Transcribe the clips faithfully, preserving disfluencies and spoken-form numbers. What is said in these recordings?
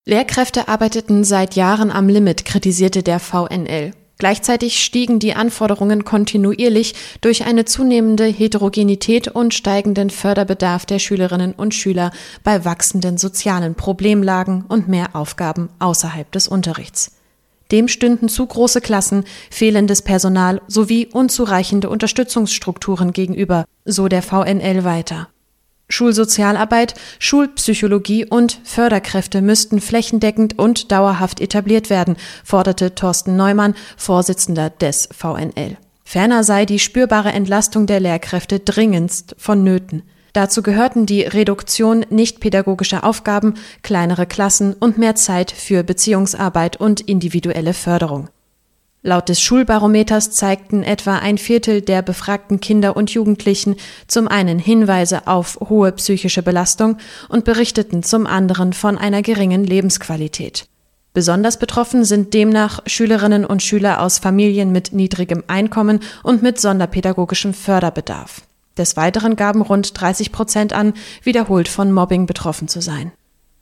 Lehrkräfte arbeiteten seit Jahren am Limit, kritisierte der V N L. Gleichzeitig stiegen die Anforderungen kontinuierlich durch eine zunehmende Heterogenität und steigenden Förderbedarf der Schülerinnen und Schüler bei wachsenden sozialen Problemlagen und mehr Aufgaben außerhalb des Unterrichts. Dem stünden zu große Klassen, fehlendes Personal sowie unzureichende Unterstützungsstrukturen gegenüber, so der V N L weiter. Schulsozialarbeit, Schulpsychologie und Förderkräfte müssten flächendeckend und dauerhaft etabliert werden, forderte Thorsten Neumann, Vorsitzender des V N L. Ferner sei die spürbare Entlastung der Lehrkräfte dringendst vonnöten. Dazu gehörten die Reduktion nichtpädagogischer Aufgaben, kleinere Klassen und mehr Zeit für Beziehungsarbeit und individuelle Förderung. Laut des Schulbarometers zeigten etwa ein Viertel der befragten Kinder und Jugendlichen zum einen Hinweise auf hohe psychische Belastung und berichteten zum anderen von einer geringen Lebensqualität. Besonders betroffen sind demnach Schülerinnen und Schüler aus Familien mit niedrigem Einkommen und mit sonderpädagogischem Förderbedarf. Des Weiteren gaben rund dreißig Prozent an, wiederholt von Mobbing betroffen zu sein.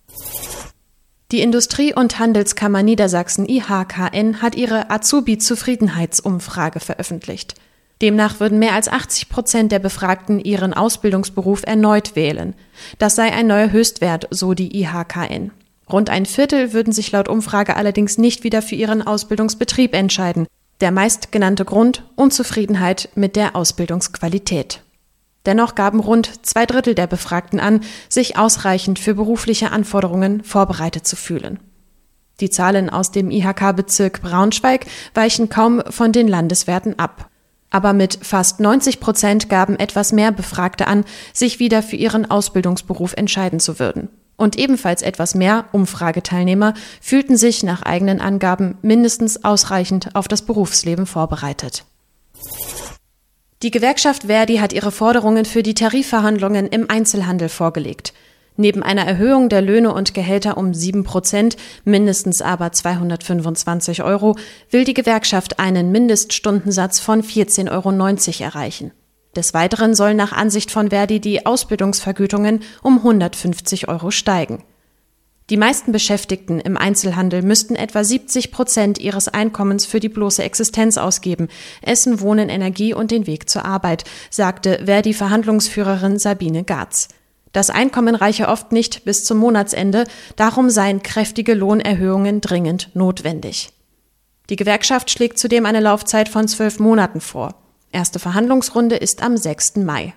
Die Industrie- und Handelskammer Niedersachsen I H K N hat ihre Azubi-Zufriedenheitsumfrage veröffentlicht. Demnach würden mehr als achtzig Prozent der Befragten ihren Ausbildungsberuf erneut wählen. Das sei ein neuer Höchstwert, so die I H K N. Rund ein Viertel würden sich laut Umfrage allerdings nicht wieder für ihren Ausbildungsbetrieb entscheiden. Der meistgenannte Grund: Unzufriedenheit mit der Ausbildungsqualität. Dennoch gaben rund zwei Drittel der Befragten an, sich ausreichend für berufliche Anforderungen vorbereitet zu fühlen. Die Zahlen aus dem I H K-Bezirk Braunschweig weichen kaum von den Landeswerten ab. Aber mit fast neunzig Prozent gaben etwas mehr Befragte an, sich wieder für ihren Ausbildungsberuf entscheiden zu würden. Und ebenfalls etwas mehr Umfrageteilnehmer fühlten sich nach eigenen Angaben mindestens ausreichend auf das Berufsleben vorbereitet. Die Gewerkschaft Verdi hat ihre Forderungen für die Tarifverhandlungen im Einzelhandel vorgelegt. Neben einer Erhöhung der Löhne und Gehälter um sieben Prozent, mindestens aber zweihundertfünfundzwanzig Euro, will die Gewerkschaft einen Mindeststundensatz von vierzehn Euro neunzig erreichen. Des Weiteren sollen nach Ansicht von Verdi die Ausbildungsvergütungen um hundertfünfzig Euro steigen. Die meisten Beschäftigten im Einzelhandel müssten etwa siebzig Prozent ihres Einkommens für die bloße Existenz ausgeben, Essen, Wohnen, Energie und den Weg zur Arbeit, sagte Verdi-Verhandlungsführerin Sabine Garz. Das Einkommen reiche oft nicht bis zum Monatsende, darum seien kräftige Lohnerhöhungen dringend notwendig. Die Gewerkschaft schlägt zudem eine Laufzeit von zwölf Monaten vor. Erste Verhandlungsrunde ist am sechsten Mai.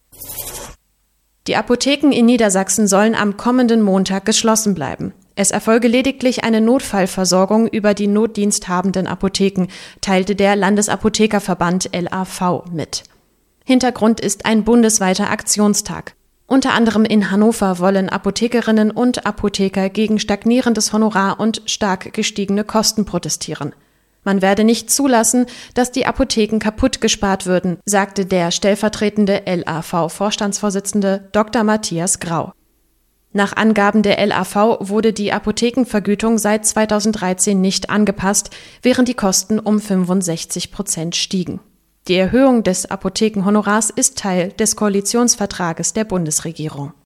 Die Apotheken in Niedersachsen sollen am kommenden Montag geschlossen bleiben. Es erfolge lediglich eine Notfallversorgung über die notdiensthabenden Apotheken, teilte der Landesapothekerverband L A V mit. Hintergrund ist ein bundesweiter Aktionstag. Unter anderem in Hannover wollen Apothekerinnen und Apotheker gegen stagnierendes Honorar und stark gestiegene Kosten protestieren. Man werde nicht zulassen, dass die Apotheken kaputt gespart würden, sagte der stellvertretende L A V-Vorstandsvorsitzende Doktor Matthias Grau. Nach Angaben der L A V wurde die Apothekenvergütung seit zweitausenddreizehn nicht angepasst, während die Kosten um fünfundsechzig Prozent stiegen. Die Erhöhung des Apothekenhonorars ist Teil des Koalitionsvertrages der Bundesregierung.